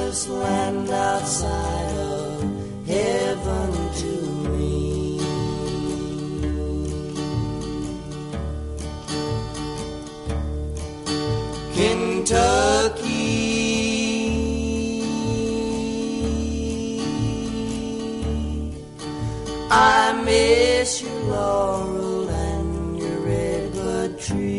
promised land outside of heaven to me. Kentucky, I miss your laurel and your redbud tree.